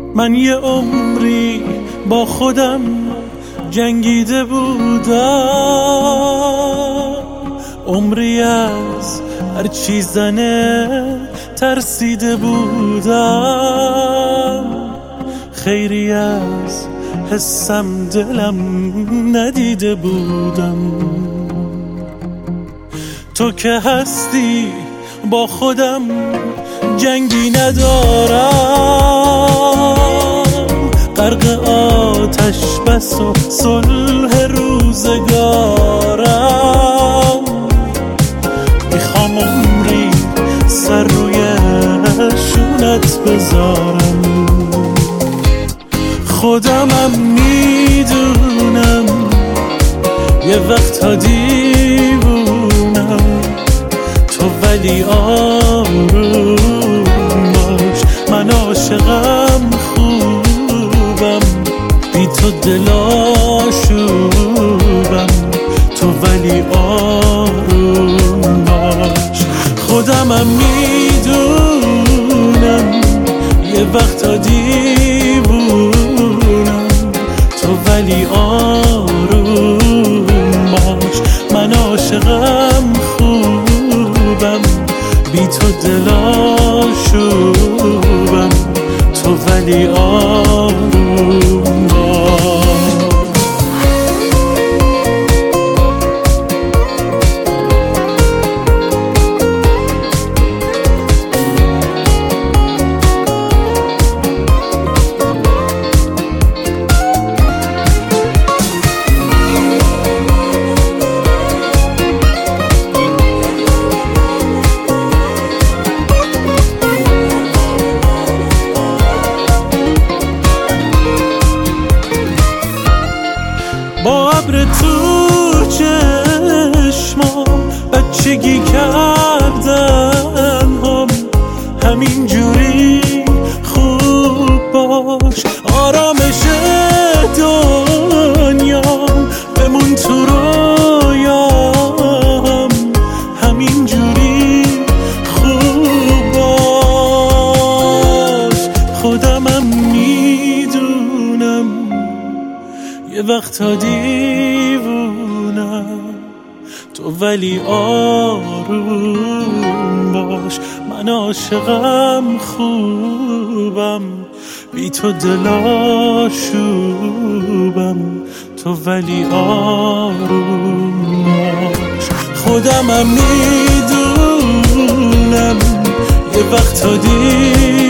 من یه عمری با خودم جنگیده بودم، عمری از هر چی زنه ترسیده بودم، خیری از حسم دلم ندیده بودم. تو که هستی با خودم جنگی ندارم، غرق آتش بس و صلح روزگارم. میخوام عمری سر روی شونت بذارم، خودمم میدونم یه وقتا دیوونم، تو ولی آروم باش، من عاشقم خوبم، بی تو دل آشوبم، تو ولی آروم باش. خودمم میدونم یه وقتا دیوونم، تو ولی آروم باش، من عاشقم خوبم، بی تو دل آشوبم، تو ولی آروم باش. با ابر تو چشمام بچگی کردن هم، همین جوری خوب باش، آرامش دنیام بمون تو رویام، همین جوری خوب باش. خودمم میدونم یه وقتا دیوونم، تو ولی آروم باش، من عاشقم خوبم، بی تو دل آشوبم، تو ولی آروم باش. خودمم میدونم یه وقتا دیوونم،